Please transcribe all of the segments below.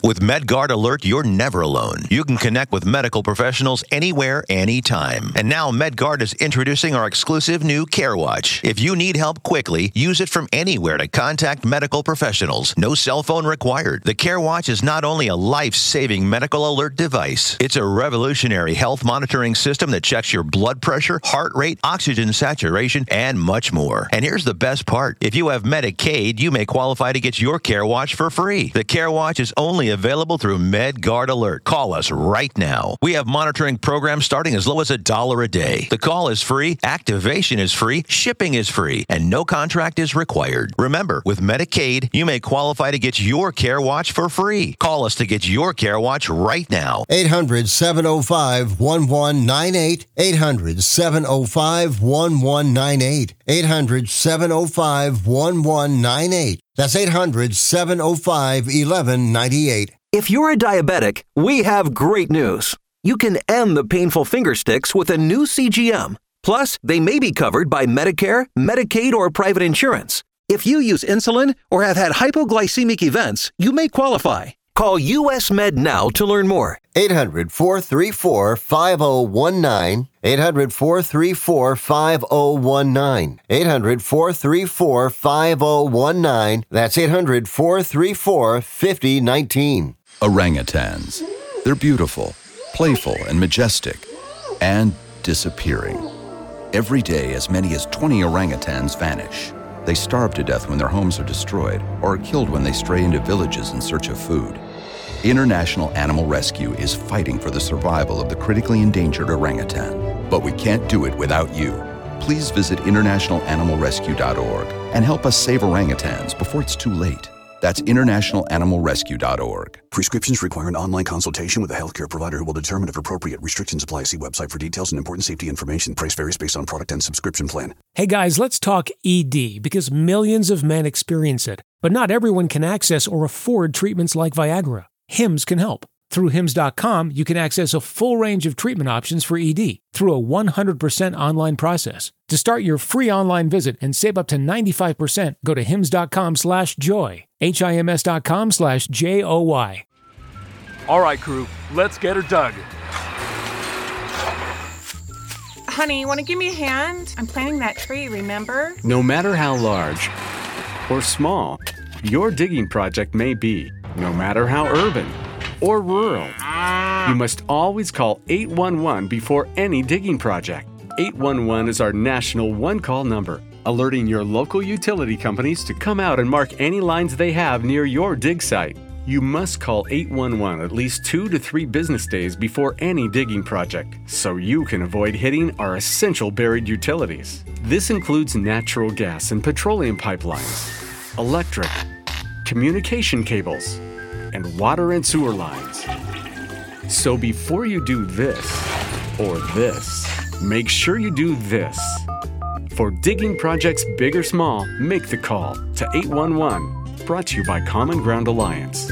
With MedGuard Alert, you're never alone. You can connect with medical professionals anywhere, anytime. And now MedGuard is introducing our exclusive new CareWatch. If you need help quickly, use it from anywhere to contact medical professionals. No cell phone required. The CareWatch is not only a life-saving medical alert device, it's a revolutionary health monitoring system that checks your blood pressure, heart rate, oxygen saturation, and much more. And here's the best part. If you have Medicaid, you may qualify to get your CareWatch for free. The CareWatch is only available through MedGuard Alert. Call us right now. We have monitoring programs starting as low as $1 a day. The call is free, activation is free, shipping is free, and no contract is required. Remember, with Medicaid, you may qualify to get your CareWatch for free. Call us to get your CareWatch right now. 800-705-1198. 800-705-1198. 800-705-1198. That's 800-705-1198. If you're a diabetic, we have great news. You can end the painful finger sticks with a new CGM. Plus, they may be covered by Medicare, Medicaid, or private insurance. If you use insulin or have had hypoglycemic events, you may qualify. Call US Med now to learn more. 800-434-5019. 800-434-5019. 800-434-5019. That's 800-434-5019. Orangutans. They're beautiful, playful, and majestic, and disappearing. Every day, as many as 20 orangutans vanish. They starve to death when their homes are destroyed or are killed when they stray into villages in search of food. International Animal Rescue is fighting for the survival of the critically endangered orangutan. But we can't do it without you. Please visit internationalanimalrescue.org and help us save orangutans before it's too late. That's internationalanimalrescue.org. Prescriptions require an online consultation with a healthcare provider who will determine if appropriate. Restrictions apply. See website for details and important safety information. Price varies based on product and subscription plan. Hey guys, let's talk ED because millions of men experience it. But not everyone can access or afford treatments like Viagra. Hims can help. Through Hims.com, you can access a full range of treatment options for ED through a 100% online process. To start your free online visit and save up to 95%, go to Hims.com/joy. HIMS.com/JOY. All right, crew, let's get her dug. Honey, you want to give me a hand? I'm planting that tree, remember? No matter how large or small your digging project may be, no matter how urban or rural, you must always call 811 before any digging project. 811 is our national one-call number, alerting your local utility companies to come out and mark any lines they have near your dig site. You must call 811 at least 2 to 3 business days before any digging project, so you can avoid hitting our essential buried utilities. This includes natural gas and petroleum pipelines, electric, communication cables, and water and sewer lines. So before you do this or this, make sure you do this. For digging projects big or small, make the call to 811. Brought to you by Common Ground Alliance.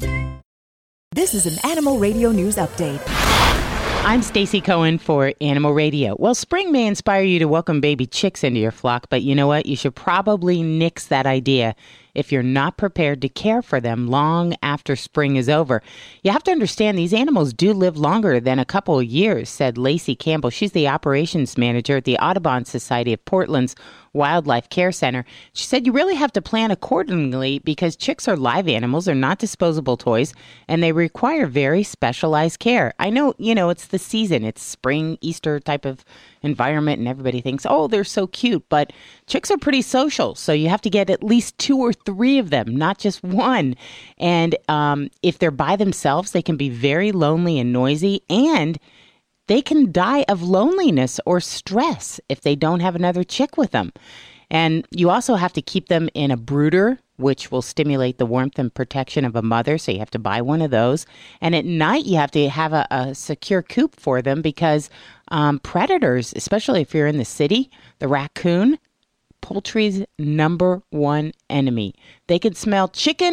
This is an Animal Radio News Update. I'm Stacy Cohen for Animal Radio. Well, spring may inspire you to welcome baby chicks into your flock, but you know what? You should probably nix that idea if you're not prepared to care for them long after spring is over. You have to understand these animals do live longer than a couple of years, said Lacey Campbell. She's the operations manager at the Audubon Society of Portland's Wildlife Care Center. She said you really have to plan accordingly because chicks are live animals, they're not disposable toys, and they require very specialized care. I know, it's the season, it's spring, Easter type of environment, and everybody thinks, oh, they're so cute, but chicks are pretty social, so you have to get at least 2 or 3 of them, not just one. And if they're by themselves, they can be very lonely and noisy, and they can die of loneliness or stress if they don't have another chick with them. And you also have to keep them in a brooder, which will stimulate the warmth and protection of a mother. So you have to buy one of those. And at night, you have to have a secure coop for them because predators, especially if you're in the city, the raccoon, poultry's number one enemy. They can smell chicken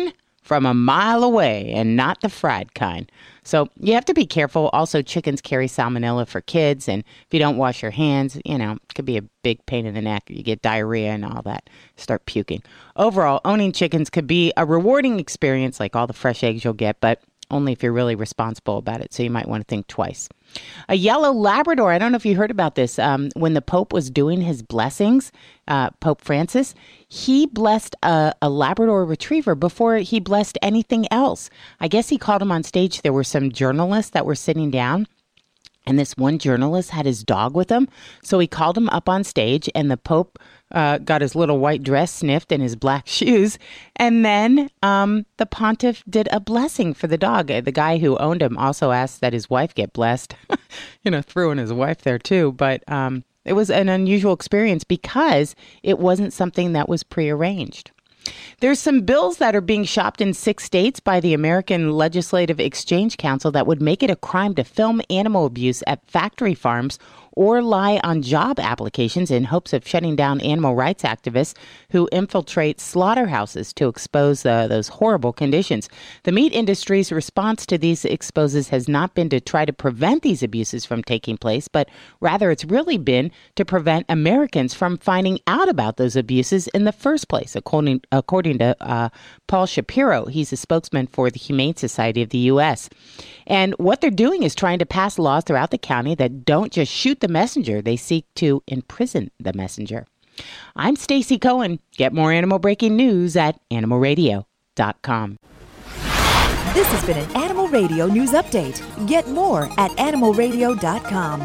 from a mile away and not the fried kind. So you have to be careful. Also, chickens carry salmonella for kids. And if you don't wash your hands, it could be a big pain in the neck. You get diarrhea and all that. Start puking. Overall, owning chickens could be a rewarding experience like all the fresh eggs you'll get, but only if you're really responsible about it. So you might want to think twice. A yellow Labrador. I don't know if you heard about this. When the Pope was doing his blessings, Pope Francis, he blessed a Labrador retriever before he blessed anything else. I guess he called him on stage. There were some journalists that were sitting down, and this one journalist had his dog with him. So he called him up on stage, and the Pope got his little white dress sniffed and his black shoes. And then the pontiff did a blessing for the dog. The guy who owned him also asked that his wife get blessed. Threw in his wife there too. But it was an unusual experience because it wasn't something that was prearranged. There's some bills that are being shopped in 6 states by the American Legislative Exchange Council that would make it a crime to film animal abuse at factory farms or lie on job applications in hopes of shutting down animal rights activists who infiltrate slaughterhouses to expose those horrible conditions. The meat industry's response to these exposes has not been to try to prevent these abuses from taking place, but rather it's really been to prevent Americans from finding out about those abuses in the first place, according to Paul Shapiro. He's a spokesman for the Humane Society of the U.S. And what they're doing is trying to pass laws throughout the county that don't just shoot the messenger. They seek to imprison the messenger. I'm Stacey Cohen. Get more animal breaking news at animalradio.com. This has been an Animal Radio News Update. Get more at animalradio.com.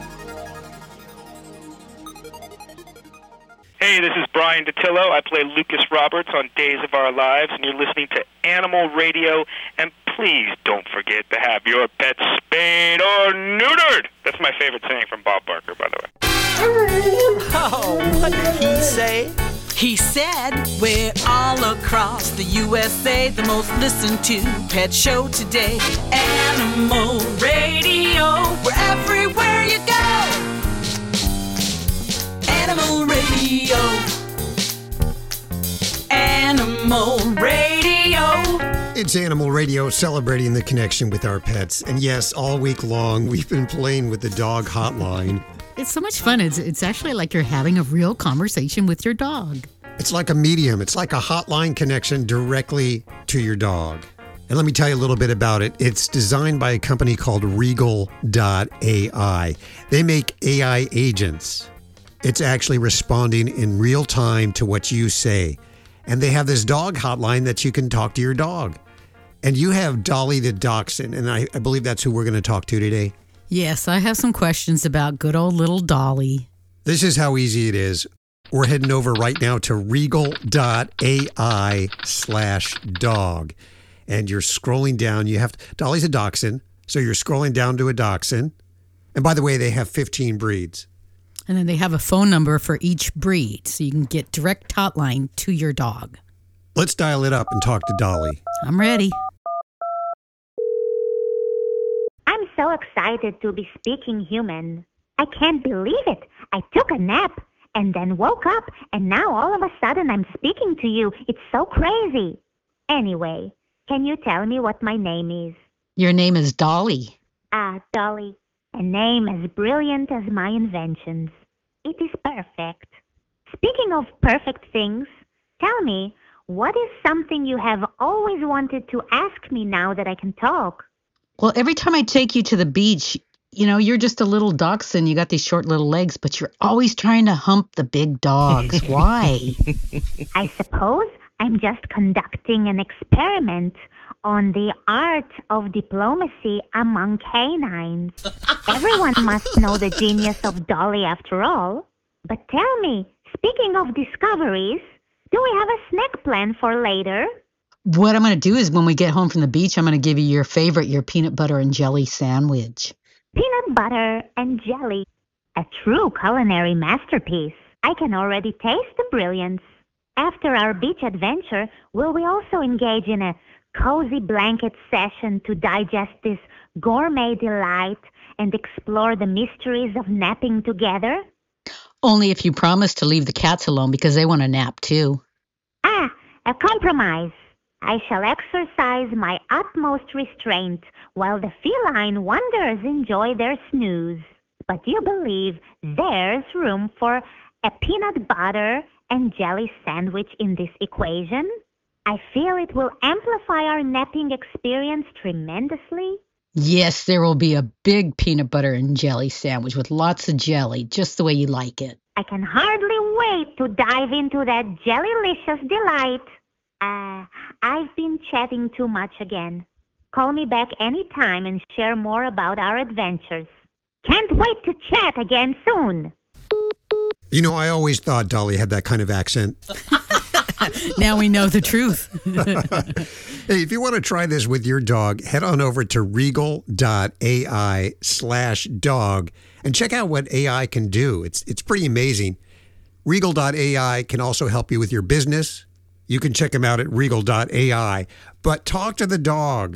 Hey, this is Brian DeTillo. I play Lucas Roberts on Days of Our Lives, and you're listening to Animal Radio. And please don't forget to have your pet spayed or neutered. That's my favorite saying from Bob Barker, by the way. Oh, what did he say? He said, we're all across the USA, the most listened to pet show today. Animal Radio, we're everywhere you go. Animal Radio. Animal Radio. It's Animal Radio, celebrating the connection with our pets. And yes, all week long, we've been playing with the dog hotline. It's so much fun. It's actually like you're having a real conversation with your dog. It's like a medium. It's like a hotline connection directly to your dog. And let me tell you a little bit about it. It's designed by a company called Regal.ai. They make AI agents. It's actually responding in real time to what you say. And they have this dog hotline that you can talk to your dog. And you have Dolly the Dachshund, and I believe that's who we're going to talk to today. Yes, I have some questions about good old little Dolly. This is how easy it is. We're heading over right now to regal.ai/dog. And you're scrolling down. Dolly's a dachshund, so you're scrolling down to a dachshund. And by the way, they have 15 breeds. And then they have a phone number for each breed, so you can get direct hotline to your dog. Let's dial it up and talk to Dolly. I'm ready. I'm so excited to be speaking human. I can't believe it. I took a nap and then woke up, and now all of a sudden I'm speaking to you. It's so crazy. Anyway, can you tell me what my name is? Your name is Dolly. Dolly. A name as brilliant as my inventions. It is perfect. Speaking of perfect things, tell me, what is something you have always wanted to ask me now that I can talk? Well, every time I take you to the beach, you're just a little dachshund. You got these short little legs, but you're always trying to hump the big dogs. Why? I suppose I'm just conducting an experiment on the art of diplomacy among canines. Everyone must know the genius of Dolly after all. But tell me, speaking of discoveries, do we have a snack plan for later? What I'm going to do is when we get home from the beach, I'm going to give you your favorite, your peanut butter and jelly sandwich. Peanut butter and jelly. A true culinary masterpiece. I can already taste the brilliance. After our beach adventure, will we also engage in a cozy blanket session to digest this gourmet delight and explore the mysteries of napping together? Only if you promise to leave the cats alone because they want to nap too. A compromise. I shall exercise my utmost restraint while the feline wanderers enjoy their snooze. But do you believe there's room for a peanut butter and jelly sandwich in this equation? I feel it will amplify our napping experience tremendously. Yes, there will be a big peanut butter and jelly sandwich with lots of jelly, just the way you like it. I can hardly wait to dive into that jellylicious delight. I've been chatting too much again. Call me back anytime and share more about our adventures. Can't wait to chat again soon. You know, I always thought Dolly had that kind of accent. Now we know the truth. Hey, if you want to try this with your dog, head on over to regal.ai/dog and check out what AI can do. It's pretty amazing. Regal.ai can also help you with your business. You can check them out at regal.ai. But talk to the dog.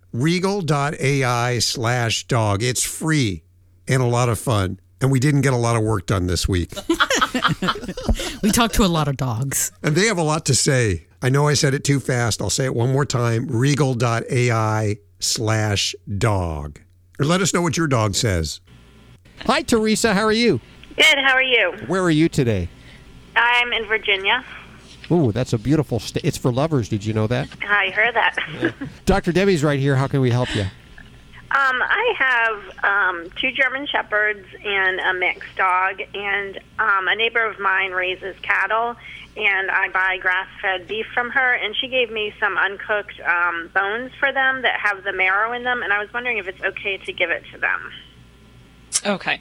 Regal.ai/dog. It's free and a lot of fun. And we didn't get a lot of work done this week. We talked to a lot of dogs. And they have a lot to say. I know I said it too fast. I'll say it one more time. Regal.ai/dog. Or let us know what your dog says. Hi, Teresa. How are you? Good. How are you? Where are you today? I'm in Virginia. Ooh, that's a beautiful state. It's for lovers. Did you know that? I heard that. Dr. Debbie's right here. How can we help you? I have 2 German Shepherds and a mixed dog, and a neighbor of mine raises cattle, and I buy grass-fed beef from her, and she gave me some uncooked bones for them that have the marrow in them, and I was wondering if it's okay to give it to them. Okay.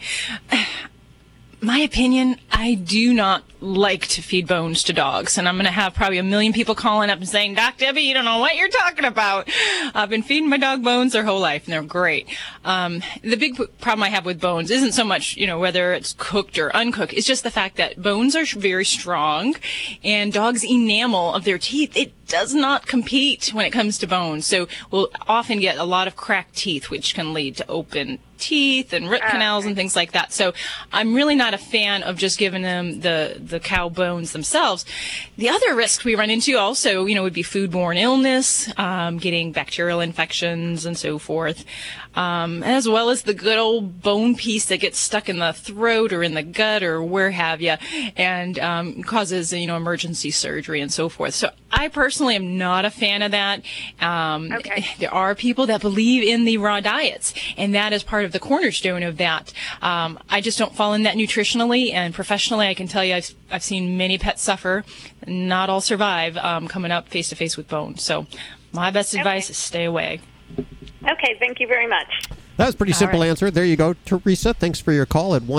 My opinion, I do not like to feed bones to dogs, and I'm going to have probably a million people calling up and saying, Doc Debbie, you don't know what you're talking about. I've been feeding my dog bones their whole life, and they're great. The big problem I have with bones isn't so much, whether it's cooked or uncooked. It's just the fact that bones are very strong, and dogs' enamel of their teeth, it does not compete when it comes to bones. So we'll often get a lot of cracked teeth, which can lead to open teeth and root canals and things like that. So I'm really not a fan of just giving them the cow bones themselves. The other risks we run into also, would be foodborne illness, getting bacterial infections and so forth, as well as the good old bone piece that gets stuck in the throat or in the gut or where have you, and causes, emergency surgery and so forth. So I personally am not a fan of that. There are people that believe in the raw diets, and that is part of the cornerstone of that. I just don't fall in that nutritionally, and professionally I can tell you I've seen many pets suffer, not all survive, coming up face to face with bones. So my best advice is stay away. Okay, thank you very much. That was a pretty simple answer. There you go, Teresa. Thanks for your call at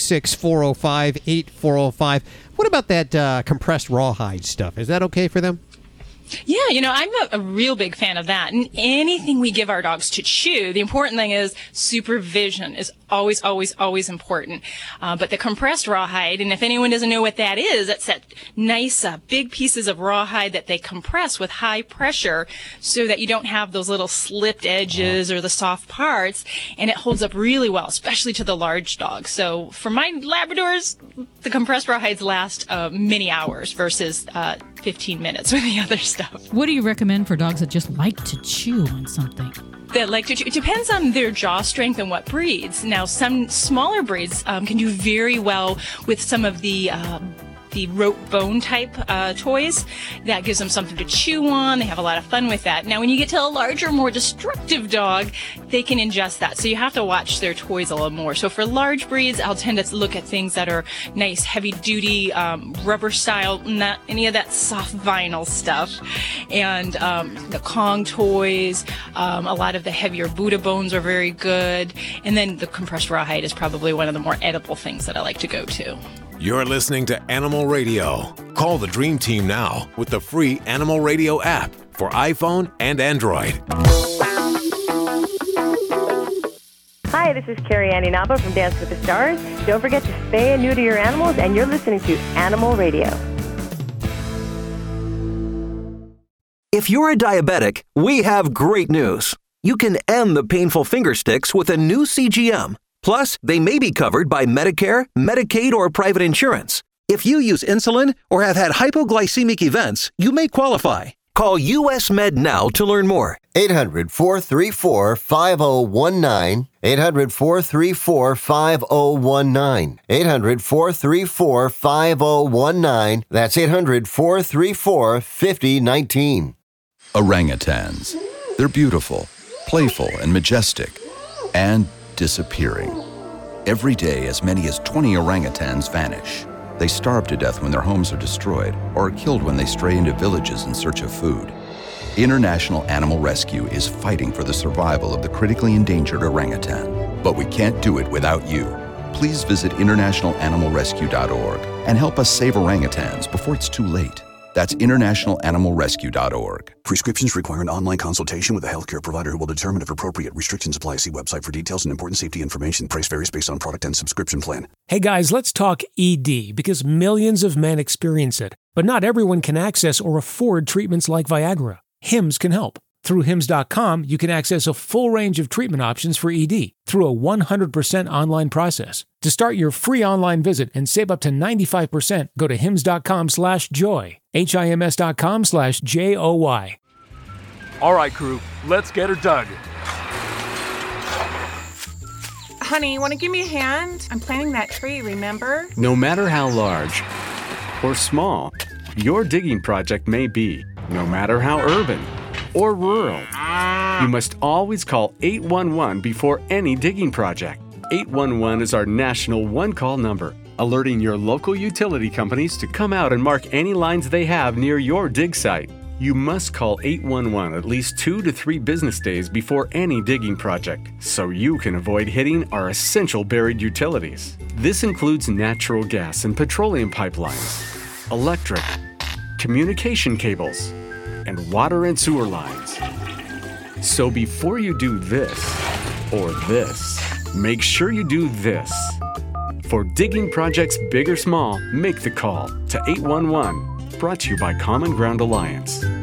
1-866-405-8405. What about that compressed rawhide stuff? Is that okay for them? Yeah, I'm a real big fan of that. And anything we give our dogs to chew, the important thing is supervision is always, always, always important. But the compressed rawhide, and if anyone doesn't know what that is, that's that nice big pieces of rawhide that they compress with high pressure so that you don't have those little slipped edges or the soft parts, and it holds up really well, especially to the large dogs. So for my Labradors, the compressed rawhides last many hours versus 15 minutes with the other stuff. What do you recommend for dogs that just like to chew on something? That like to chew. It depends on their jaw strength and what breeds. Now, some smaller breeds can do very well with some of the rope bone type toys. That gives them something to chew on. They have a lot of fun with that. Now, when you get to a larger, more destructive dog, they can ingest that. So you have to watch their toys a little more. So for large breeds, I'll tend to look at things that are nice, heavy-duty, rubber style, not any of that soft vinyl stuff. And the Kong toys, a lot of the heavier Buddha bones are very good. And then the compressed rawhide is probably one of the more edible things that I like to go to. You're listening to Animal Radio. Call the Dream Team now with the free Animal Radio app for iPhone and Android. Hi, this is Carrie Annie Naba from Dance with the Stars. Don't forget to spay and neuter your animals, and you're listening to Animal Radio. If you're a diabetic, we have great news. You can end the painful finger sticks with a new CGM. Plus, they may be covered by Medicare, Medicaid, or private insurance. If you use insulin or have had hypoglycemic events, you may qualify. Call US Med now to learn more. 800-434-5019. 800-434-5019. 800-434-5019. That's 800-434-5019. Orangutans. They're beautiful, playful, and majestic, and disappearing. Every day, as many as 20 orangutans vanish. They starve to death when their homes are destroyed or are killed when they stray into villages in search of food. International Animal Rescue is fighting for the survival of the critically endangered orangutan. But we can't do it without you. Please visit internationalanimalrescue.org and help us save orangutans before it's too late. That's internationalanimalrescue.org. Prescriptions require an online consultation with a healthcare provider who will determine if appropriate. Restrictions apply. See website for details and important safety information. Price varies based on product and subscription plan. Hey guys, let's talk ED because millions of men experience it, but not everyone can access or afford treatments like Viagra. Hims can help. Through Hims.com, you can access a full range of treatment options for ED through a 100% online process. To start your free online visit and save up to 95%, go to Hims.com/joy. HIMS.com/JOY. All right, crew, let's get her dug. Honey, want to give me a hand? I'm planting that tree, remember? No matter how large or small your digging project may be, no matter how urban or rural, you must always call 811 before any digging project. 811 is our national one-call number, alerting your local utility companies to come out and mark any lines they have near your dig site. You must call 811 at least 2 to 3 business days before any digging project, so you can avoid hitting our essential buried utilities. This includes natural gas and petroleum pipelines, electric, communication cables, and water and sewer lines. So before you do this or this, make sure you do this. For digging projects big or small, make the call to 811. Brought to you by Common Ground Alliance.